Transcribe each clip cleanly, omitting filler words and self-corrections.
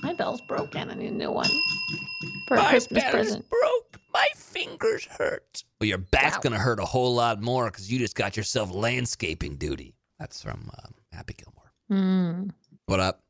My bell's broken. I need a new one for a My Christmas bell present. is broke. My fingers hurt. Well, your back's going to hurt a whole lot more because you just got yourself landscaping duty. That's from Happy Gilmore. What up?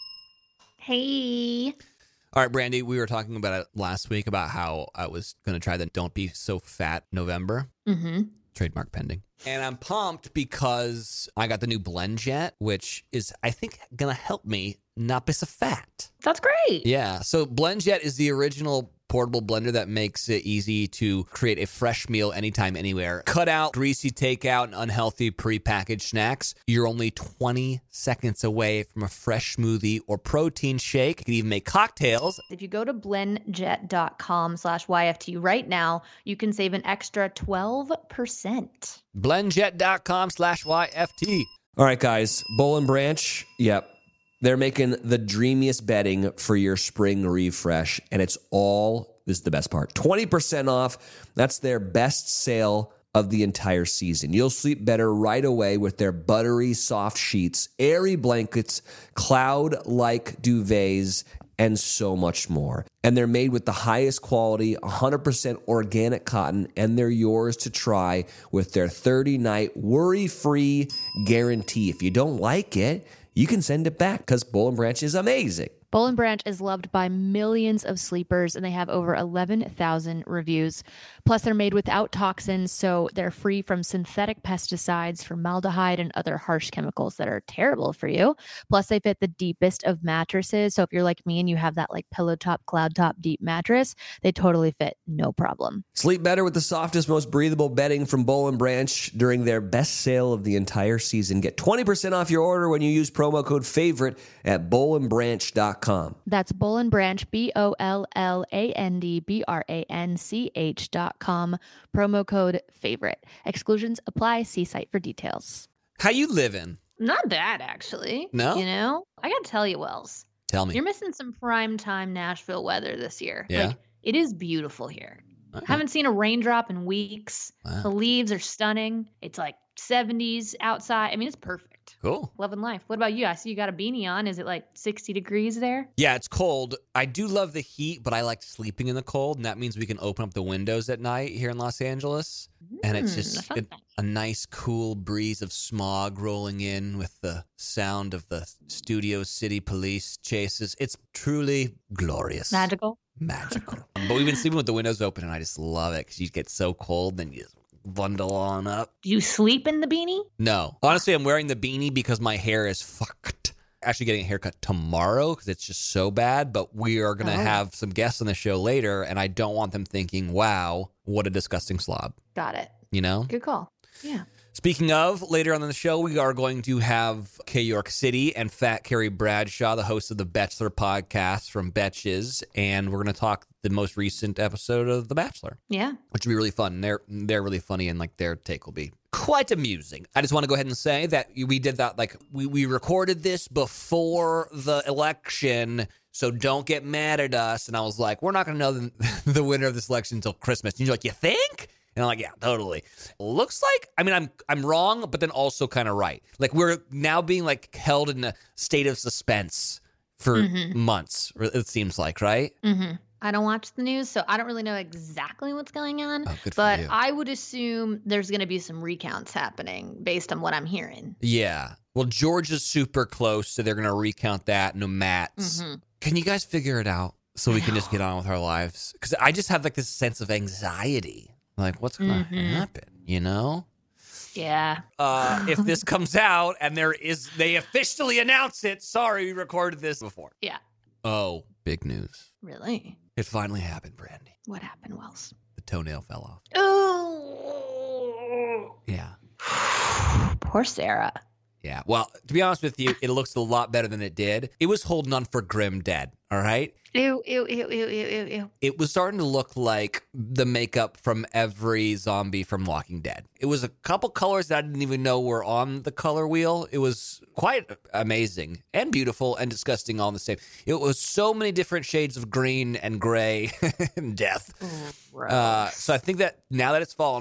Hey. All right, Brandy, we were talking about it last week about how I was going to try the Don't Be So Fat November. Mm-hmm. Trademark pending. And I'm pumped because I got the new BlendJet, which is, I think, going to help me not be so fat. That's great. Yeah. So BlendJet is the original portable blender that makes it easy to create a fresh meal anytime, anywhere. Cut out greasy takeout and unhealthy prepackaged snacks. You're only 20 seconds away from a fresh smoothie or protein shake. You can even make cocktails. If you go to blendjet.com/YFT right now, you can save an extra 12%. Blendjet.com/YFT. All right, guys. Boll & Branch, yep. They're making the dreamiest bedding for your spring refresh, and this is the best part, 20% off. That's their best sale of the entire season. You'll sleep better right away with their buttery soft sheets, airy blankets, cloud-like duvets, and so much more. And they're made with the highest quality, 100% organic cotton, and they're yours to try with their 30-night worry-free guarantee. If you don't like it, you can send it back because Boll & Branch is amazing. Boll & Branch is loved by millions of sleepers, and they have over 11,000 reviews. Plus, they're made without toxins, so they're free from synthetic pesticides, formaldehyde, and other harsh chemicals that are terrible for you. Plus, they fit the deepest of mattresses, so if you're like me and you have that like pillow top, cloud top, deep mattress, they totally fit, no problem. Sleep better with the softest, most breathable bedding from Boll & Branch during their best sale of the entire season. Get 20% off your order when you use promo code FAVORITE at bollandbranch.com. That's Boll & Branch, BOLLANDBRANCH.com. Promo code FAVORITE. Exclusions apply. See site for details. How you living? Not bad, actually. No? You know? I got to tell you, Wells. Tell me. You're missing some prime time Nashville weather this year. Yeah? Like, it is beautiful here. Uh-huh. Haven't seen a raindrop in weeks. Wow. The leaves are stunning. It's like 70s outside. I mean, it's perfect. Cool. Loving life. What about you? I see you got a beanie on. Is it like 60 degrees there? Yeah, it's cold. I do love the heat, but I like sleeping in the cold, and that means we can open up the windows at night here in Los Angeles. And it's just a nice, cool breeze of smog rolling in with the sound of the Studio City police chases. It's truly glorious. Magical. Magical. But we've been sleeping with the windows open, and I just love it because you get so cold, then you just bundle on up. Do you sleep in the beanie? No. Honestly, I'm wearing the beanie because my hair is fucked. Actually getting a haircut tomorrow because it's just so bad, but we are going to have some guests on the show later, and I don't want them thinking, wow, what a disgusting slob. Got it. You know? Good call. Yeah. Speaking of, later on in the show, we are going to have K York City and Fat Carrie Bradshaw, the host of the Bachelor podcast from Betches, and we're going to talk the most recent episode of The Bachelor. Yeah. Which will be really fun. They're really funny, and like their take will be quite amusing. I just want to go ahead and say that we did that, like we recorded this before the election, so don't get mad at us. And I was like, we're not going to know the winner of this election until Christmas. And you're like, you think? And I'm like, yeah, totally. Looks like, I mean, I'm wrong, but then also kind of right. Like we're now being like held in a state of suspense for months, it seems like, right? Mm-hmm. I don't watch the news, so I don't really know exactly what's going on. Oh, good for but you. I would assume there's going to be some recounts happening based on what I'm hearing. Yeah. Well, Georgia's super close, so they're going to recount that. No Matts. Mm-hmm. Can you guys figure it out so we can just get on with our lives? Because I just have like this sense of anxiety. Like, what's going to happen, you know? Yeah. If this comes out and they officially announce it, sorry, we recorded this before. Yeah. Oh, big news. Really? It finally happened, Brandy. What happened, Wells? The toenail fell off. Oh. Yeah. Poor Sarah. Yeah. Well, to be honest with you, it looks a lot better than it did. It was holding on for grim dead, all right? Ew, ew, ew, ew, ew, ew, ew. It was starting to look like the makeup from every zombie from Walking Dead. It was a couple colors that I didn't even know were on the color wheel. It was quite amazing and beautiful and disgusting all the same. It was so many different shades of green and gray and death. Gross. So I think that now that it's fallen off,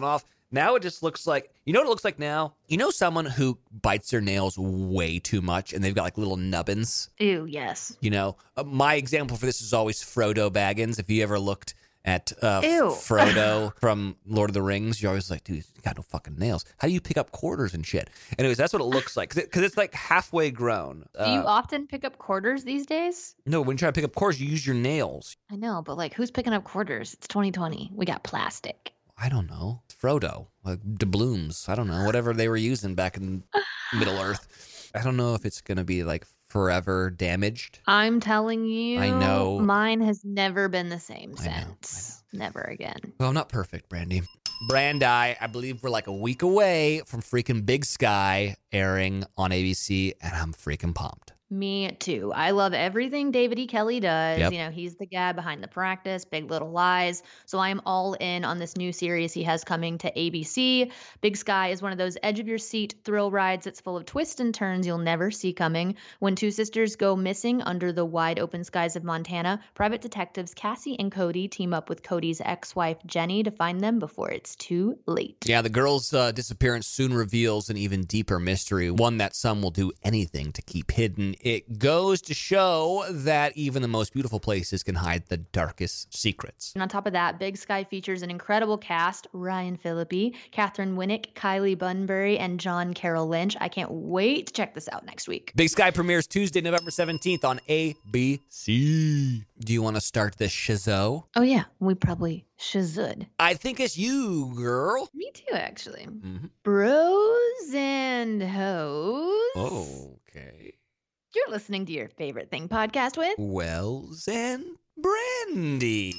Now it just looks like, you know what it looks like now? You know someone who bites their nails way too much and they've got like little nubbins? Ew, yes. You know, my example for this is always Frodo Baggins. If you ever looked at Ew. Frodo from Lord of the Rings, you're always like, dude, he's got no fucking nails. How do you pick up quarters and shit? Anyways, that's what it looks like. Because it's like halfway grown. Do you often pick up quarters these days? No, when you try to pick up quarters, you use your nails. I know, but like, who's picking up quarters? It's 2020. We got plastic. I don't know. Frodo, like doubloons. I don't know. Whatever they were using back in Middle Earth. I don't know if it's going to be like forever damaged. I'm telling you. I know. Mine has never been the same I know. since. Never again. Well, I'm not perfect, Brandy. Brandi, I believe we're like a week away from freaking Big Sky airing on ABC, and I'm freaking pumped. Me too. I love everything David E. Kelly does. Yep. You know, he's the guy behind The Practice, Big Little Lies. So I'm all in on this new series he has coming to ABC. Big Sky is one of those edge-of-your-seat thrill rides that's full of twists and turns you'll never see coming. When two sisters go missing under the wide-open skies of Montana, private detectives Cassie and Cody team up with Cody's ex-wife Jenny to find them before it's too late. Yeah, the girl's disappearance soon reveals an even deeper mystery, one that some will do anything to keep hidden. It goes to show that even the most beautiful places can hide the darkest secrets. And on top of that, Big Sky features an incredible cast: Ryan Phillippe, Catherine Winnick, Kylie Bunbury, and John Carroll Lynch. I can't wait to check this out next week. Big Sky premieres Tuesday, November 17th on ABC. Do you want to start the shizo? Oh yeah, we probably should. I think it's you, girl. Me too, actually. Mm-hmm. Bros and hoes. Okay. You're listening to your favorite thing podcast with Wells and Brandy.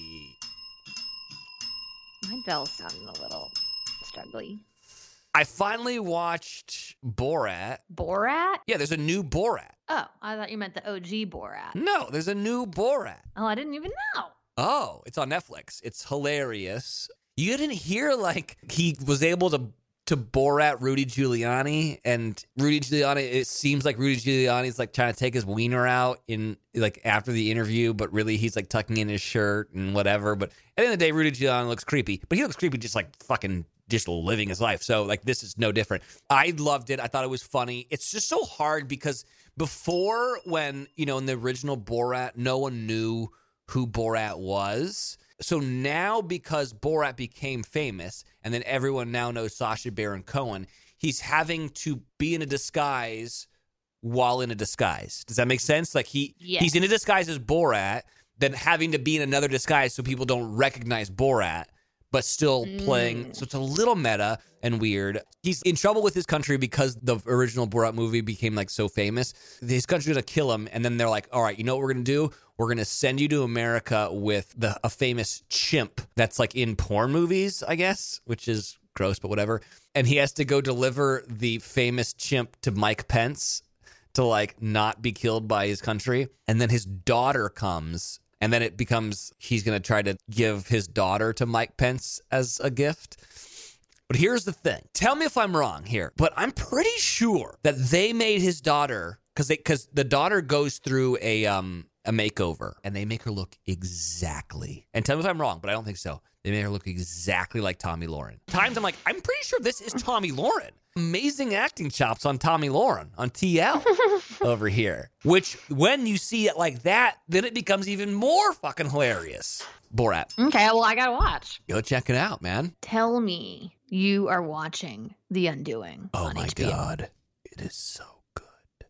my bell sounding a little struggly. I finally watched Borat. Borat? Yeah, there's a new Borat. Oh, I thought you meant the OG Borat. No, there's a new Borat. Oh, I didn't even know. Oh, it's on Netflix. It's hilarious. You didn't hear like he was able to Borat Rudy Giuliani, and Rudy Giuliani, it seems like Rudy Giuliani's like trying to take his wiener out in like after the interview, but really he's like tucking in his shirt and whatever. But at the end of the day, Rudy Giuliani looks creepy, but he looks creepy just like fucking just living his life. So like this is no different. I loved it. I thought it was funny. It's just so hard because before, when, you know, in the original Borat, no one knew who Borat was. So now, because Borat became famous and then everyone now knows Sacha Baron Cohen, he's having to be in a disguise while in a disguise. Does that make sense? Like he's in a disguise as Borat, then having to be in another disguise so people don't recognize Borat, but still playing. So it's a little meta and weird. He's in trouble with his country because the original Borat movie became like so famous. His country's gonna kill him, and then they're like, all right, you know what we're gonna do? We're gonna send you to America with a famous chimp that's like in porn movies, I guess, which is gross, but whatever. And he has to go deliver the famous chimp to Mike Pence to like not be killed by his country. And then his daughter comes, and then it becomes he's going to try to give his daughter to Mike Pence as a gift. But here's the thing. Tell me if I'm wrong here, but I'm pretty sure that they made his daughter, because the daughter goes through a makeover, and they make her look exactly. And tell me if I'm wrong, but I don't think so. They made her look exactly like Tommy Lauren. Times I'm like, I'm pretty sure this is Tommy Lauren. Amazing acting chops on Tommy Lauren on TL over here. Which, when you see it like that, then it becomes even more fucking hilarious. Borat. Okay, well, I gotta watch. Go check it out, man. Tell me you are watching The Undoing Oh on my HBO. God. It is so good.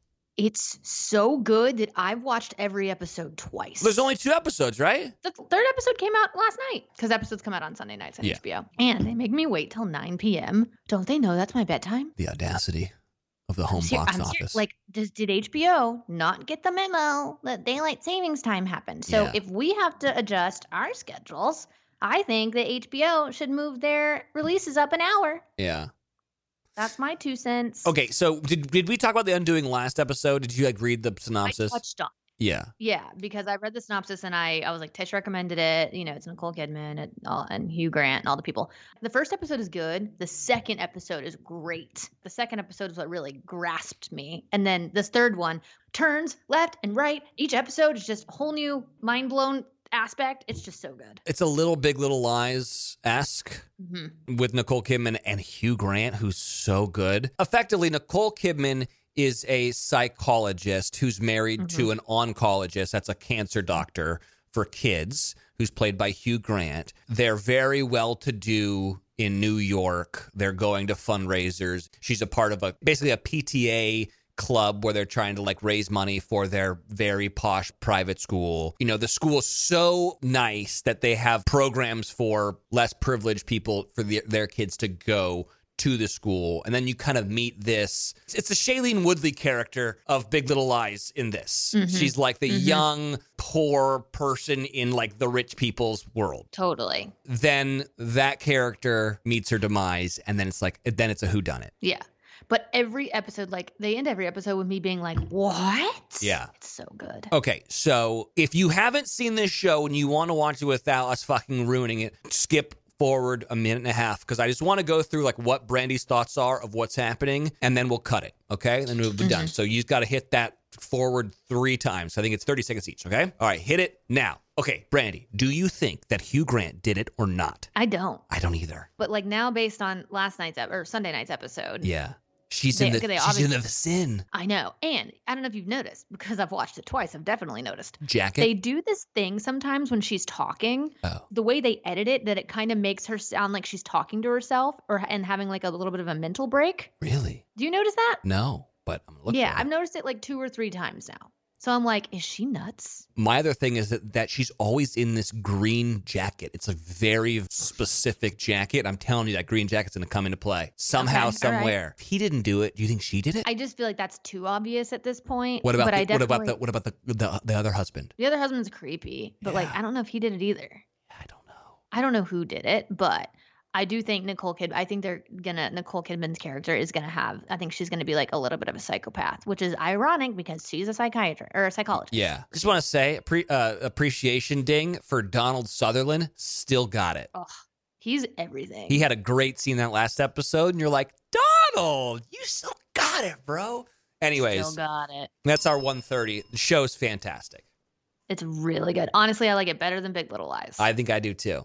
It's so good that I've watched every episode twice. There's only 2 episodes, right? The third episode came out last night because episodes come out on Sunday nights on Yeah. HBO. And they make me wait till 9 p.m. Don't they know that's my bedtime? The audacity of the home box office. Like, did HBO not get the memo that daylight savings time happened? So Yeah. if we have to adjust our schedules, I think that HBO should move their releases up an hour. Yeah. That's my 2 cents. Okay, so did we talk about The Undoing last episode? Did you like read the I synopsis? touched on. Yeah. Yeah, because I read the synopsis and I was like, Tish recommended it. You know, it's Nicole Kidman and Hugh Grant and all the people. The first episode is good. The second episode is great. The second episode is what really grasped me. And then this third one turns left and right. Each episode is just a whole new mind blown aspect, it's just so good. It's a little Big Little Lies-esque with Nicole Kidman and Hugh Grant, who's so good. Effectively, Nicole Kidman is a psychologist who's married to an oncologist. That's a cancer doctor for kids, who's played by Hugh Grant. They're very well-to-do in New York. They're going to fundraisers. She's a part of basically a PTA club where they're trying to like raise money for their very posh private school. You know, the school is so nice that they have programs for less privileged people for their kids to go to the school. And then you kind of meet this. It's a Shailene Woodley character of Big Little Lies in this. She's like the young, poor person in like the rich people's world. Totally. Then that character meets her demise, and then it's like, then it's a whodunit. Yeah. But every episode, like, they end every episode with me being like, what? Yeah. It's so good. Okay, so if you haven't seen this show and you want to watch it without us fucking ruining it, skip forward a minute and a half, because I just want to go through like what Brandy's thoughts are of what's happening, and then we'll cut it, okay? Then we'll be done. So you just got to hit that forward 3 times. I think it's 30 seconds each, okay? All right, hit it now. Okay, Brandy, do you think that Hugh Grant did it or not? I don't. I don't either. But like now, based on last night's or Sunday night's episode, Yeah. She's in the sin. I know. And I don't know if you've noticed, because I've watched it twice, I've definitely noticed. Jacket? They do this thing sometimes when she's talking, the way they edit it, that it kind of makes her sound like she's talking to herself and having like a little bit of a mental break. Really? Do you notice that? No, but I'm looking Yeah, at it. I've noticed it like 2 or 3 times now. So I'm like, is she nuts? My other thing is that she's always in this green jacket. It's a very specific jacket. I'm telling you, that green jacket's going to come into play somehow, somewhere. Right. If he didn't do it, do you think she did it? I just feel like that's too obvious at this point. What about the other husband? The other husband's creepy, but like I don't know if he did it either. I don't know. I don't know who did it, but I do think Nicole Kidman's character is gonna have. I think she's gonna be like a little bit of a psychopath, which is ironic because she's a psychiatrist or a psychologist. Yeah, just want to say appreciation ding for Donald Sutherland. Still got it. Oh, he's everything. He had a great scene in that last episode, and you're like, Donald, you still got it, bro. Anyways, still got it. That's our 130. The show's fantastic. It's really good. Honestly, I like it better than Big Little Lies. I think I do too.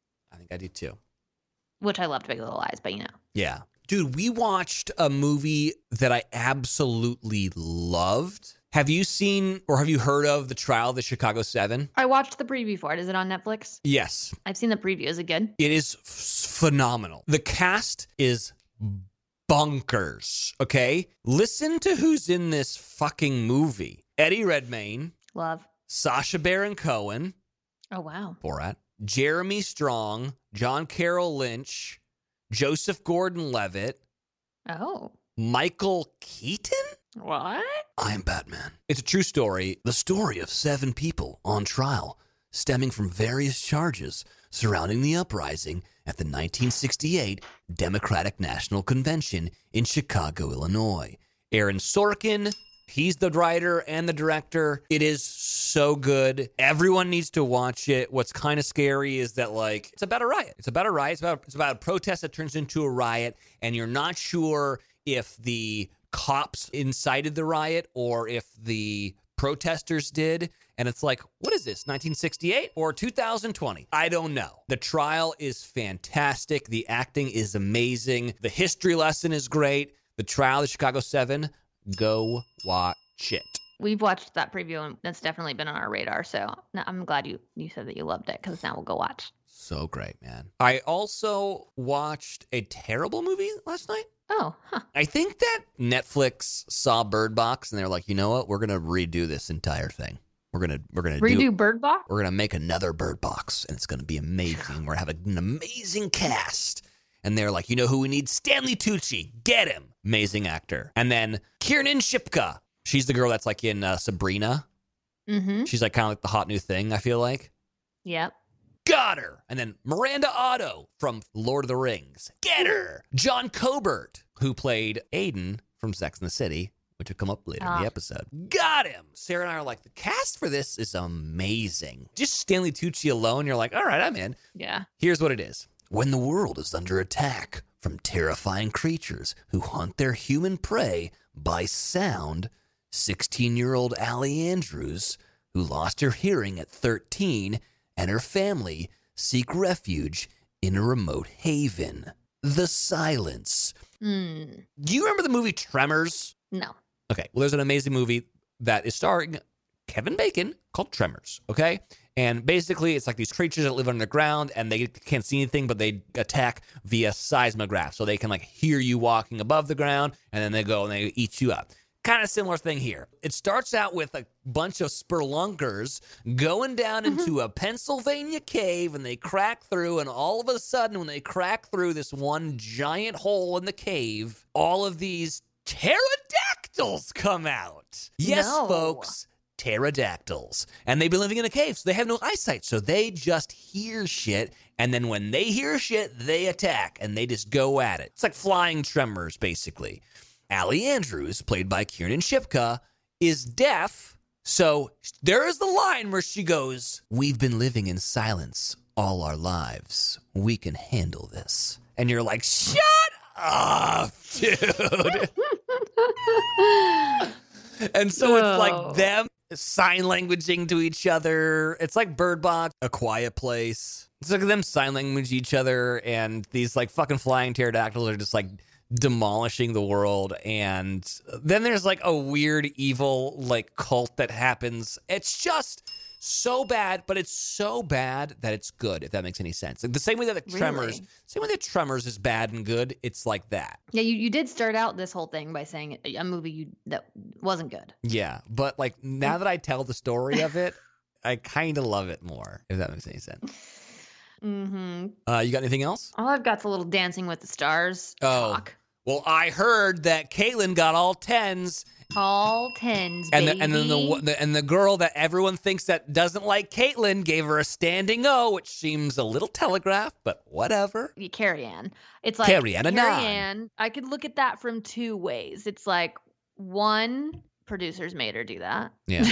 Which I loved Big Little Lies, but you know. Yeah. Dude, we watched a movie that I absolutely loved. Have you seen or have you heard of The Trial of the Chicago 7? I watched the preview for it. Is it on Netflix? Yes. I've seen the preview. Is it good? It is phenomenal. The cast is bonkers, okay? Listen to who's in this fucking movie. Eddie Redmayne. Love. Sacha Baron Cohen. Oh, wow. Borat. Jeremy Strong, John Carroll Lynch, Joseph Gordon-Levitt. Oh. Michael Keaton? What? I'm Batman. It's a true story. The story of 7 people on trial stemming from various charges surrounding the uprising at the 1968 Democratic National Convention in Chicago, Illinois. Aaron Sorkin, he's the writer and the director. It is so good. Everyone needs to watch it. What's kind of scary is that, like, it's about a riot. It's about a protest that turns into a riot, and you're not sure if the cops incited the riot or if the protesters did. And it's like, what is this, 1968 or 2020? I don't know. The trial is fantastic. The acting is amazing. The history lesson is great. The Trial of the Chicago 7, go watch it. We've watched that preview, and that's definitely been on our radar. So I'm glad you said that you loved it, because now we'll go watch. So great, man. I also watched a terrible movie last night. Oh, huh. I think that Netflix saw Bird Box, and they're like, you know what? We're gonna redo this entire thing. We're gonna redo Bird Box. We're gonna make another Bird Box, and it's gonna be amazing. We're having an amazing cast. And they're like, you know who we need? Stanley Tucci. Get him. Amazing actor. And then Kiernan Shipka. She's the girl that's like in Sabrina. Mm-hmm. She's like kind of like the hot new thing, I feel like. Yep. Got her. And then Miranda Otto from Lord of the Rings. Get her. John Cobert, who played Aiden from Sex and the City, which will come up later in the episode. Got him. Sarah and I are like, the cast for this is amazing. Just Stanley Tucci alone, you're like, all right, I'm in. Yeah. Here's what it is. When the world is under attack from terrifying creatures who hunt their human prey by sound, 16-year-old Allie Andrews, who lost her hearing at 13, and her family seek refuge in a remote haven. The silence. Do you remember the movie Tremors? No. Okay, well, there's an amazing movie that is starring Kevin Bacon called Tremors, okay? And basically, it's like these creatures that live underground, and they can't see anything, but they attack via seismograph. So they can, like, hear you walking above the ground, and then they go and they eat you up. Kind of similar thing here. It starts out with a bunch of spelunkers going down into a Pennsylvania cave, and they crack through, and all of a sudden, when they crack through this one giant hole in the cave, all of these pterodactyls come out. Yes, No. folks. Pterodactyls. And they've been living in a cave, so they have no eyesight. So they just hear shit. And then when they hear shit, they attack and they just go at it. It's like flying tremors, basically. Allie Andrews, played by Kiernan Shipka, is deaf. So there is the line where she goes, "We've been living in silence all our lives. We can handle this." And you're like, shut up, dude. And so it's like them sign languaging to each other. It's like Bird Box, A Quiet Place. It's like them sign language each other, and these like fucking flying pterodactyls are just like demolishing the world. And then there's like a weird evil like cult that happens. It's just so bad, but it's so bad that it's good, if that makes any sense. Like the same way that the Tremors is bad and good, it's like that. Yeah, you did start out this whole thing by saying a movie that wasn't good. Yeah, but like now that I tell the story of it, I kind of love it more, if that makes any sense. Mm-hmm. You got anything else? All I've got's a little Dancing with the Stars talk. Well, I heard that Caitlyn got all 10s. All 10s, And baby. then the girl that everyone thinks that doesn't like Caitlyn gave her a standing O, which seems a little telegraphed, but whatever. Carrie Ann. It's like Carrie Ann, a Carrie nine. Ann. I could look at that from two ways. It's like, one, producers made her do that. Yeah.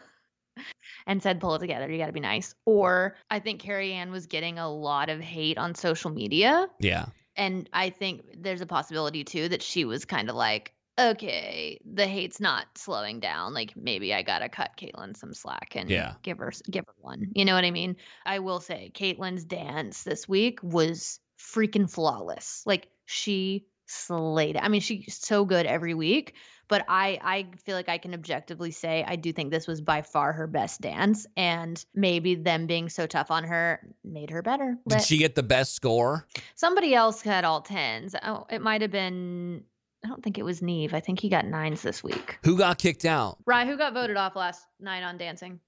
And said, pull it together. You got to be nice. Or I think Carrie Ann was getting a lot of hate on social media. Yeah. And I think there's a possibility, too, that she was kind of like, okay, the hate's not slowing down. Like, maybe I got to cut Caitlyn some slack and give her one. You know what I mean? I will say Caitlyn's dance this week was freaking flawless. Like, she slayed it. I mean, she's so good every week. But I feel like I can objectively say I do think this was by far her best dance. And maybe them being so tough on her made her better. Did she get the best score? Somebody else had all 10s. Oh, it might have been, I don't think it was Neve. I think he got 9s this week. Who got kicked out? Right, who got voted off last night on Dancing?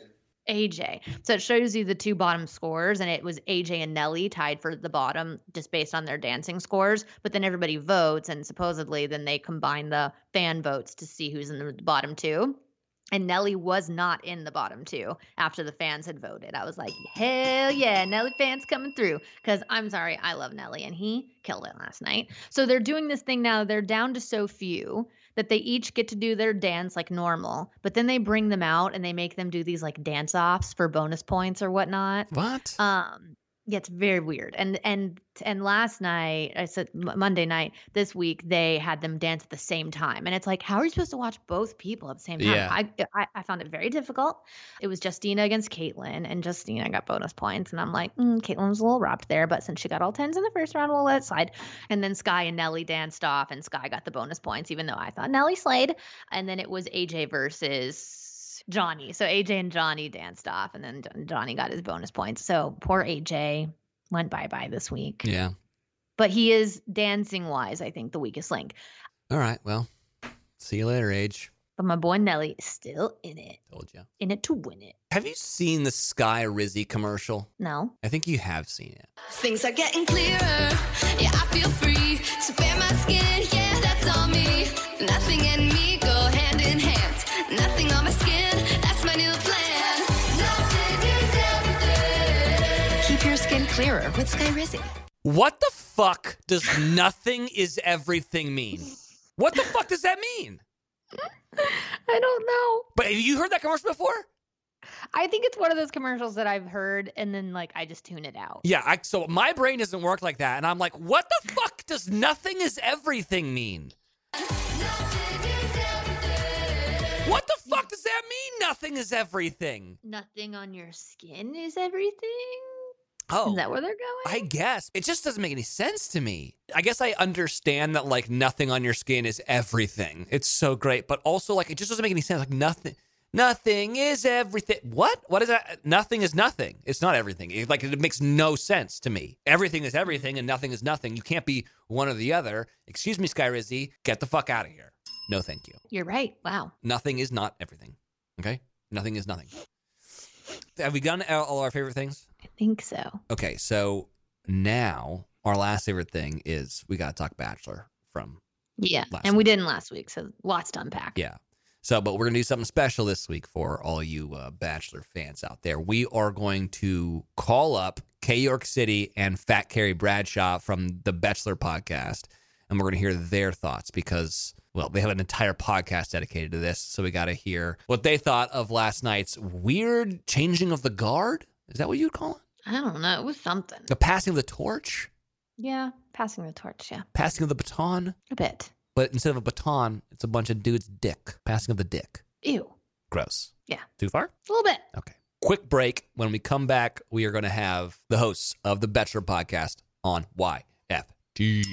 AJ. So it shows you the two bottom scores, and it was AJ and Nelly tied for the bottom just based on their dancing scores. But then everybody votes, and supposedly then they combine the fan votes to see who's in the bottom two. And Nelly was not in the bottom two after the fans had voted. I was like, hell yeah, Nelly fans coming through. Because I'm sorry, I love Nelly, and he killed it last night. So they're doing this thing now. They're down to so few that they each get to do their dance like normal. But then they bring them out and they make them do these like dance offs for bonus points or whatnot. What? Yeah, it's very weird. And last night, I said Monday night, this week, they had them dance at the same time. And it's like, how are you supposed to watch both people at the same time? Yeah. I found it very difficult. It was Justina against Caitlyn, and Justina got bonus points. And I'm like, Caitlyn was a little robbed there. But since she got all 10s in the first round, we'll let it slide. And then Sky and Nelly danced off, and Sky got the bonus points, even though I thought Nelly slayed. And then it was AJ versus Johnny. So AJ and Johnny danced off, and then Johnny got his bonus points. So poor AJ went bye-bye this week. Yeah. But he is dancing-wise, I think, the weakest link. All right. Well, see you later, Age. But my boy Nelly is still in it. Told you. In it to win it. Have you seen the Sky Rizzy commercial? No. I think you have seen it. Things are getting clearer. Yeah, I feel free to bare my skin. Yeah, that's on me. Nothing and me go hand in hand. Nothing on my skin. That's my new plan. Nothing is everything. Keep your skin clearer with Sky Rizzy. What the fuck does nothing is everything mean? What the fuck does that mean? I don't know. But have you heard that commercial before? I think it's one of those commercials that I've heard, and then like I just tune it out. Yeah, so my brain doesn't work like that, and I'm like, what the fuck does nothing is everything mean? What the fuck does that mean nothing is everything? Nothing on your skin is everything? Oh. Is that where they're going? I guess. It just doesn't make any sense to me. I guess I understand that, like, nothing on your skin is everything. It's so great. But also, like, it just doesn't make any sense. Like, nothing is everything. What? What is that? Nothing is nothing. It's not everything. It makes no sense to me. Everything is everything and nothing is nothing. You can't be one or the other. Excuse me, Sky Rizzy. Get the fuck out of here. No, thank you. You're right. Wow. Nothing is not everything. Okay? Nothing is nothing. Have we done all our favorite things? I think so. Okay, so now our last favorite thing is we got to talk Bachelor from Yeah. last And we week. didn't last week, so lots to unpack. Yeah. So, but we're going to do something special this week for all you Bachelor fans out there. We are going to call up K York City and Fat Carrie Bradshaw from the Bachelor podcast, and we're going to hear their thoughts because, well, they have an entire podcast dedicated to this. So we got to hear what they thought of last night's weird changing of the guard. Is that what you'd call it? I don't know. It was something. The passing of the torch? Yeah. Passing the torch. Yeah. Passing of the baton? A bit. But instead of a baton, it's a bunch of dudes' dick. Passing of the dick. Ew. Gross. Yeah. Too far? A little bit. Okay. Quick break. When we come back, we are going to have the hosts of the Bachelor podcast on YFT.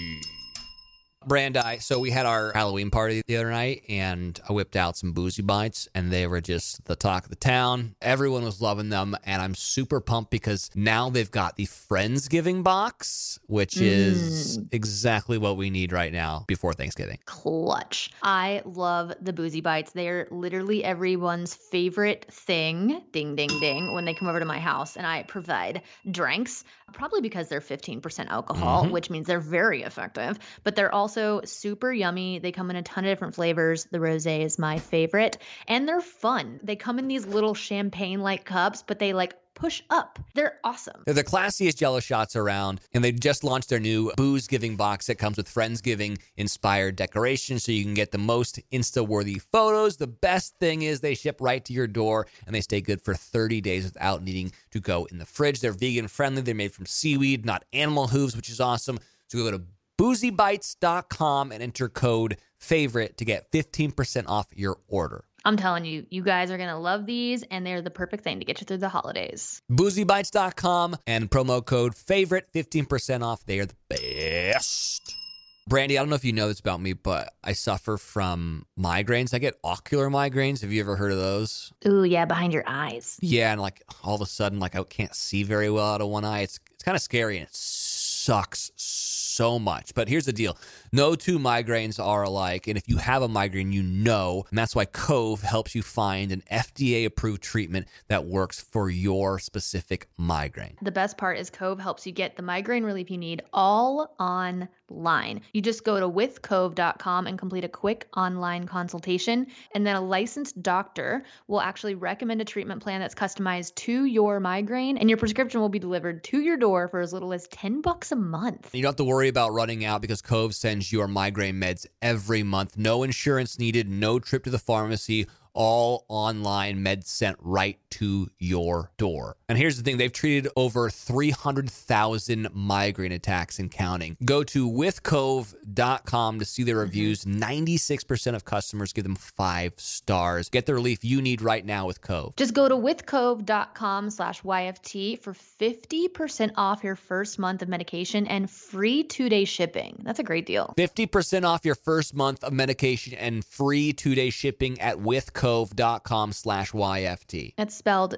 Brandi, so we had our Halloween party the other night, and I whipped out some Boozy Bites, and they were just the talk of the town. Everyone was loving them, and I'm super pumped because now they've got the Friendsgiving box, which is exactly what we need right now before Thanksgiving. Clutch. I love the Boozy Bites. They're literally everyone's favorite thing, ding, ding, ding, when they come over to my house and I provide drinks, probably because they're 15% alcohol, which means they're very effective, but they're also super yummy. They come in a ton of different flavors. The rosé is my favorite, and they're fun. They come in these little champagne-like cups, but they like push up. They're awesome. They're the classiest Jello shots around, and they just launched their new Booze Giving box that comes with Friendsgiving inspired decorations so you can get the most Insta-worthy photos. The best thing is they ship right to your door, and they stay good for 30 days without needing to go in the fridge. They're vegan friendly. They're made from seaweed, not animal hooves, which is awesome. So go to boozybites.com and enter code FAVORITE to get 15% off your order. I'm telling you, you guys are going to love these, and they're the perfect thing to get you through the holidays. Boozybites.com and promo code FAVORITE, 15% off. They are the best. Brandi, I don't know if you know this about me, but I suffer from migraines. I get ocular migraines. Have you ever heard of those? Ooh, yeah, behind your eyes. Yeah, and like all of a sudden, like I can't see very well out of one eye. It's kind of scary, and it sucks so much. But here's the deal. No two migraines are alike. And if you have a migraine, you know. And that's why Cove helps you find an FDA-approved treatment that works for your specific migraine. The best part is Cove helps you get the migraine relief you need all online. You just go to withcove.com and complete a quick online consultation. And then a licensed doctor will actually recommend a treatment plan that's customized to your migraine. And your prescription will be delivered to your door for as little as $10 a month. You don't have to worry about running out because Cove sends your migraine meds every month. No insurance needed, no trip to the pharmacy, all online meds sent right to your door. And here's the thing, they've treated over 300,000 migraine attacks and counting. Go to withcove.com to see their reviews. 96% of customers give them 5 stars. Get the relief you need right now with Cove. Just go to withcove.com/YFT for 50% off your first month of medication and free 2-day shipping. That's a great deal. 50% off your first month of medication and free 2-day shipping at withcove.com/YFT. It's spelled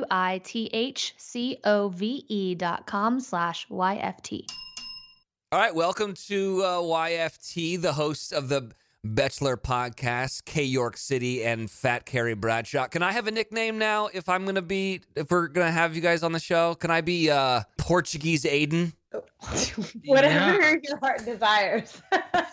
WITHCOVE.com/YFT. All right, welcome to YFT, the host of the Bachelor podcast, K York City and Fat Carrie Bradshaw. Can I have a nickname now if we're going to have you guys on the show? Can I be Portuguese Aiden? Whatever your heart desires.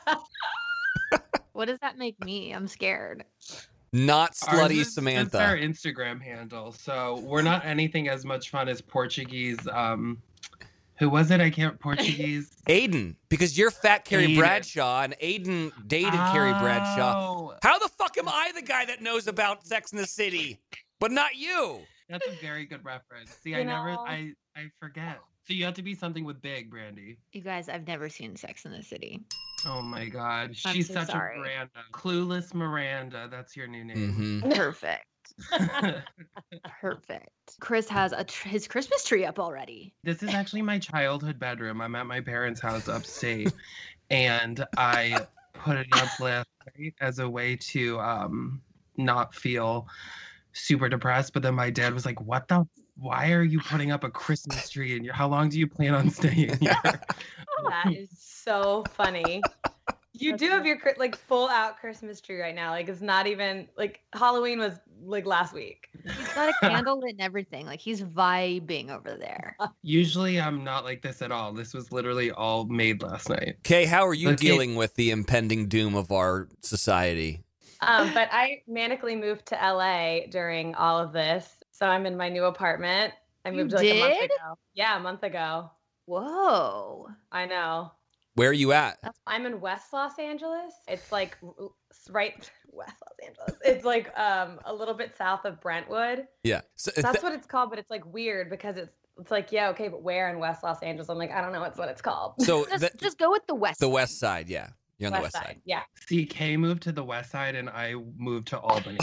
What does that make me? I'm scared. Not slutty It's Samantha. our Instagram handle, so we're not anything as much fun as Portuguese. Who was it? I can't Portuguese. Aiden, because you're Fat Carrie Aiden. Bradshaw and Aiden dated Carrie Bradshaw. Oh, How the fuck am I the guy that knows about Sex in the City, but not you? that's a very good reference. See, You know. I forget. So you have to be something with big, Brandy. You guys, I've never seen Sex in the City. Oh my God, I'm she's so such sorry. a Miranda. Clueless Miranda. That's your new name. Mm-hmm. Perfect. Perfect. Chris has his Christmas tree up already. This is actually my childhood bedroom. I'm at my parents' house upstate, and I put it up last night as a way to not feel super depressed. But then my dad was like, why are you putting up a Christmas tree in your, how long do you plan on staying here? That is so funny. You do have your like full out Christmas tree right now. Like it's not even like Halloween was like last week. He's got a candle and everything. Like he's vibing over there. Usually I'm not like this at all. This was literally all made last night. Kay, how are you Okay. dealing with the impending doom of our society? But I manically moved to LA during all of this. So I'm in my new apartment. I You moved like a month did? ago. Yeah, a month ago. Whoa. I know. Where are you at? I'm in West Los Angeles. It's like right West Los Angeles. It's like a little bit south of Brentwood. Yeah. So That's what it's called, but it's like weird because it's like, yeah, okay, but where in West Los Angeles? I'm like, I don't know what it's called. so Just go with the west. the west side, yeah. You're on the west side. Yeah. See, Kay moved to the west side and I moved to Albany.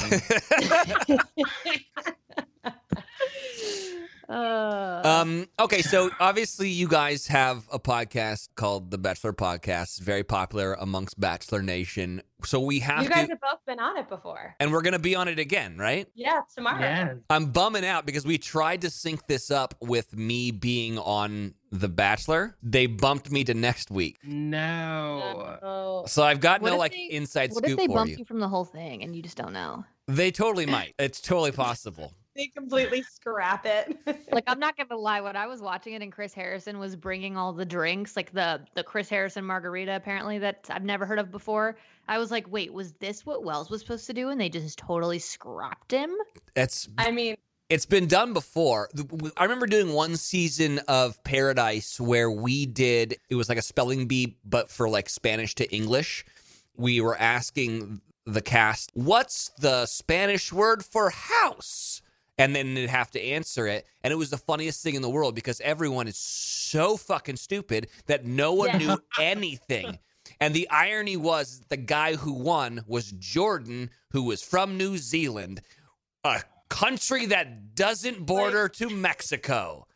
Okay, so obviously you guys have a podcast called The Bachelor Podcast. It's very popular amongst Bachelor Nation. So we have You guys to, have both been on it before. and we're going to be on it again, right? Yeah, it's tomorrow. Yes. I'm bumming out because we tried to sync this up with me being on The Bachelor. They bumped me to next week. No. Oh. So I've got What no if like they- inside What if scoop they for bump you. you from the whole thing and you just don't know? They totally might. It's totally possible. They completely scrap it. Like I'm not gonna lie, when I was watching it and Chris Harrison was bringing all the drinks, like the Chris Harrison margarita, apparently that I've never heard of before. I was like, wait, was this what Wells was supposed to do? And they just totally scrapped him. I mean, It's been done before. I remember doing one season of Paradise where it was like a spelling bee, but for like Spanish to English. We were asking the cast, what's the Spanish word for house? And then they'd have to answer it. And it was the funniest thing in the world because everyone is so fucking stupid that no one knew anything. And the irony was the guy who won was Jordan, who was from New Zealand, a country that doesn't border to Mexico.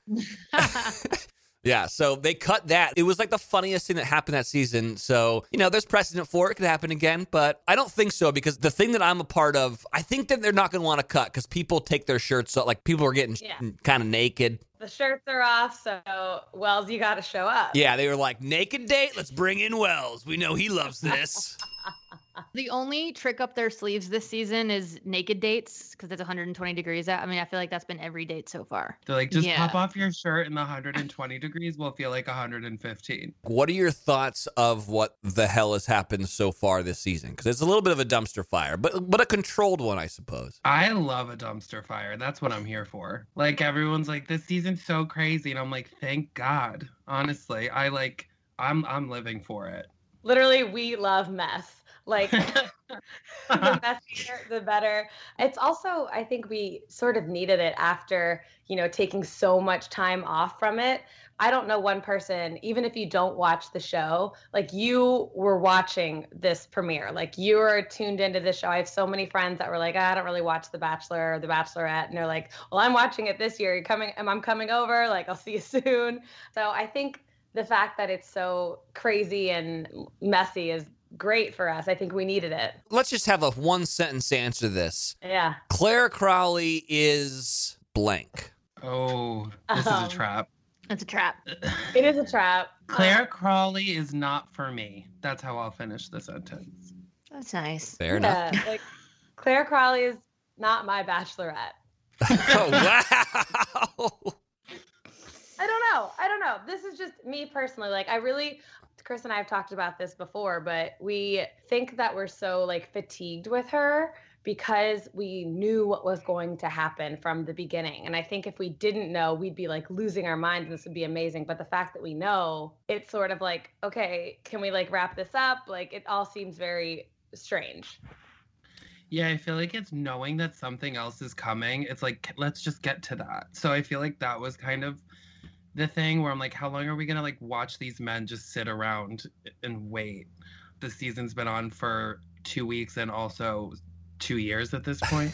Yeah, so they cut that. It was like the funniest thing that happened that season. So, there's precedent for it. It could happen again, but I don't think so because the thing that I'm a part of, I think that they're not going to want to cut because people take their shirts off. Like people are getting kind of naked. the shirts are off, so Wells, you got to show up. Yeah, they were like, naked date? Let's bring in Wells. We know he loves this. The only trick up their sleeves this season is naked dates because it's 120 degrees out. I mean, I feel like that's been every date so far. They're like, just Yeah. pop off your shirt and the 120 degrees will feel like 115. What are your thoughts of what the hell has happened so far this season? Because it's a little bit of a dumpster fire, but a controlled one, I suppose. I love a dumpster fire. That's what I'm here for. Like, everyone's like, this season's so crazy. And I'm like, thank God. Honestly, I'm living for it. Literally, we love mess. Like, the messier, the better. It's also, I think we sort of needed it after, taking so much time off from it. I don't know one person, even if you don't watch the show, like you were watching this premiere, like you were tuned into the show. I have so many friends that were like, I don't really watch The Bachelor or The Bachelorette. And they're like, well, I'm watching it this year. I'm coming over. Like, I'll see you soon. So I think the fact that it's so crazy and messy is great for us. I think we needed it. Let's just have a one-sentence answer to this. Yeah. Claire Crowley is blank. Oh, this is a trap. It's a trap. It is a trap. Claire Crawley is not for me. That's how I'll finish the sentence. That's nice. Fair enough. Yeah, like Claire Crowley is not my bachelorette. Oh, wow. I don't know. This is just me personally. Like, Chris and I have talked about this before, but we think that we're so like fatigued with her because we knew what was going to happen from the beginning. And I think if we didn't know, we'd be like losing our minds and this would be amazing. But the fact that we know, it's sort of like, okay, can we like wrap this up? Like, it all seems very strange. Yeah, I feel like it's knowing that something else is coming. It's like, let's just get to that. So I feel like that was kind of the thing where I'm like, how long are we going to like watch these men just sit around and wait? The season's been on for 2 weeks and also 2 years at this point.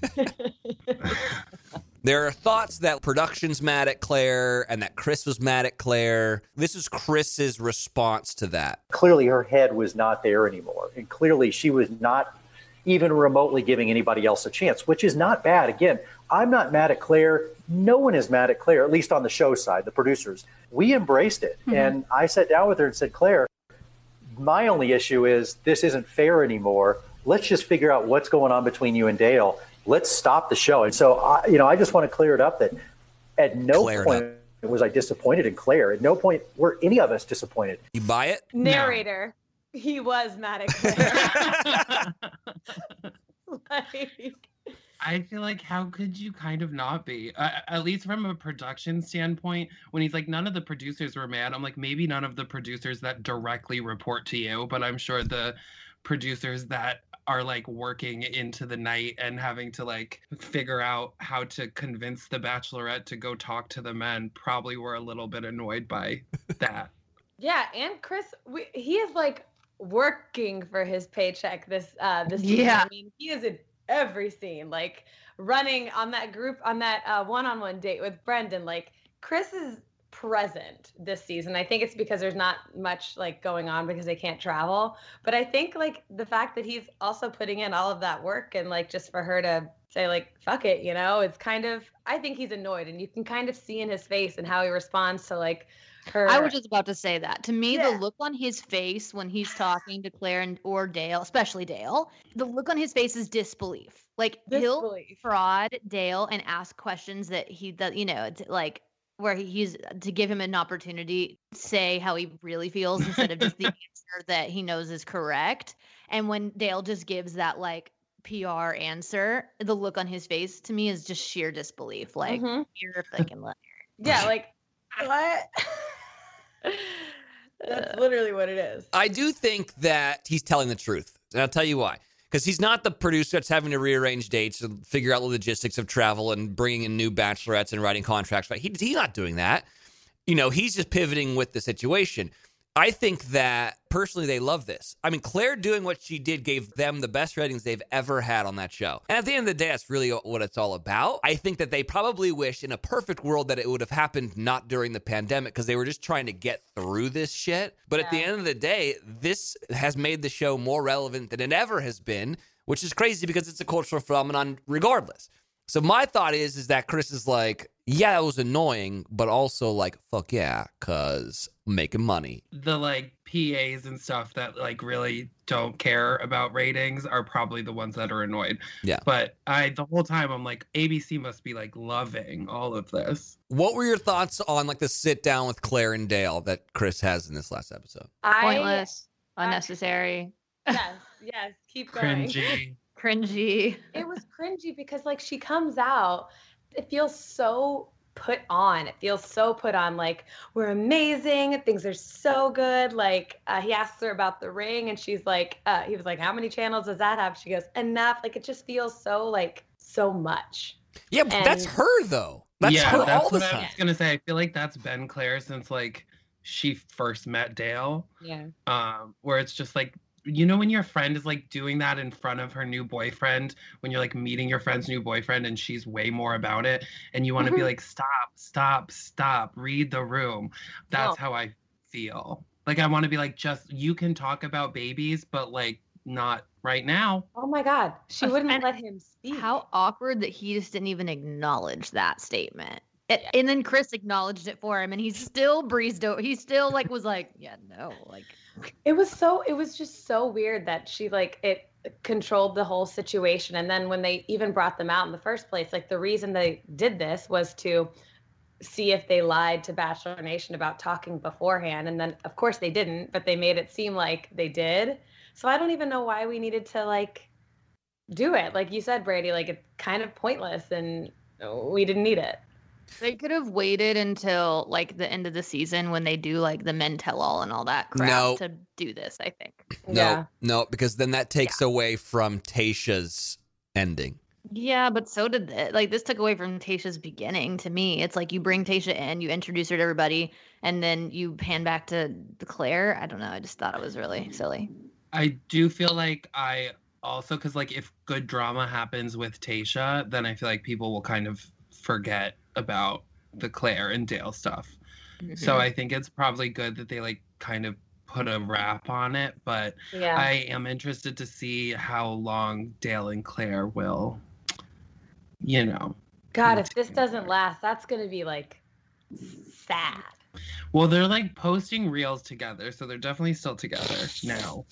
There are thoughts that production's mad at Claire and that Chris was mad at Claire. This is Chris's response to that. Clearly her head was not there anymore. And clearly she was not even remotely giving anybody else a chance, which is not bad. Again, I'm not mad at Claire. No one is mad at Claire, at least on the show side, the producers. We embraced it. Mm-hmm. And I sat down with her and said, Claire, my only issue is this isn't fair anymore. Let's just figure out what's going on between you and Dale. Let's stop the show. And so, I just want to clear it up that at no point was I disappointed in Claire. At no point were any of us disappointed. You buy it? Narrator. No. He was mad at Claire. I feel like how could you kind of not be? At least from a production standpoint, when he's like, none of the producers were mad. I'm like, maybe none of the producers that directly report to you, but I'm sure the producers that are like working into the night and having to like figure out how to convince the Bachelorette to go talk to the men probably were a little bit annoyed by that. Yeah, and Chris, he is like working for his paycheck this season. I mean, he is in every scene, like running on that one-on-one date with Brendan. Like Chris is present this season. I think it's because there's not much like going on because they can't travel. But I think like the fact that he's also putting in all of that work and like just for her to say like, fuck it, it's kind of, I think he's annoyed and you can kind of see in his face and how he responds to like her. I was just about to say that. To me, the look on his face when he's talking to Claire or Dale, especially Dale, the look on his face is disbelief. Like he'll fraud Dale and ask questions that he does, like where he's to give him an opportunity to say how he really feels instead of just the answer that he knows is correct. And when Dale just gives that like PR answer, the look on his face to me is just sheer disbelief. Like you're a fucking liar. Yeah, like what? That's literally what it is. I do think that he's telling the truth. And I'll tell you why. Because he's not the producer that's having to rearrange dates and figure out the logistics of travel and bringing in new bachelorettes and writing contracts. He's not doing that. He's just pivoting with the situation. I think that personally they love this. I mean, Claire doing what she did gave them the best ratings they've ever had on that show. And at the end of the day, that's really what it's all about. I think that they probably wish in a perfect world that it would have happened not during the pandemic because they were just trying to get through this shit. But at the end of the day, this has made the show more relevant than it ever has been, which is crazy because it's a cultural phenomenon regardless. So my thought is that Chris is like, yeah, it was annoying, but also like, fuck yeah, because making money. The like PAs and stuff that like really don't care about ratings are probably the ones that are annoyed. Yeah. But the whole time I'm like, ABC must be like loving all of this. What were your thoughts on like the sit down with Claire and Dale that Chris has in this last episode? Pointless, unnecessary. Yes, keep going. Cringy. It was cringy because like she comes out, it feels so put on. It feels so put on. Like, we're amazing. Things are so good. Like, he asks her about the ring and she's like, he was like, how many channels does that have? She goes, enough. Like, it just feels so like so much. Yeah, but that's her though. That's her all the time. I was going to say. I feel like that's been Claire since like she first met Dale. Yeah. Where it's just like, when your friend is like doing that in front of her new boyfriend, when you're like meeting your friend's new boyfriend and she's way more about it and you want to be like, stop, read the room. That's how I feel. Like, I want to be like, just, you can talk about babies, but like not right now. Oh my God. She wouldn't let him speak. How awkward that he just didn't even acknowledge that statement. And then Chris acknowledged it for him and he still breezed over. He still like was like, yeah, no, like. It was just so weird that she like it controlled the whole situation. And then when they even brought them out in the first place, like the reason they did this was to see if they lied to Bachelor Nation about talking beforehand. And then of course they didn't, but they made it seem like they did. So I don't even know why we needed to like do it. Like you said, Brady, like it's kind of pointless and we didn't need it. They could have waited until like the end of the season when they do like the men tell all and all that crap to do this, I think. No, because then that takes away from Tayshia's ending. Yeah, but so did it. Like this took away from Tayshia's beginning to me. It's like you bring Tayshia in, you introduce her to everybody, and then you pan back to Claire. I don't know. I just thought it was really silly. I do feel like I also because like if good drama happens with Tayshia, then I feel like people will kind of forget about the Claire and Dale stuff. So I think it's probably good that they like kind of put a wrap on it, but Yeah. I am interested to see how long Dale and Claire will, God, if this doesn't last, that's gonna be like sad. Well, they're like posting reels together, so they're definitely still together now.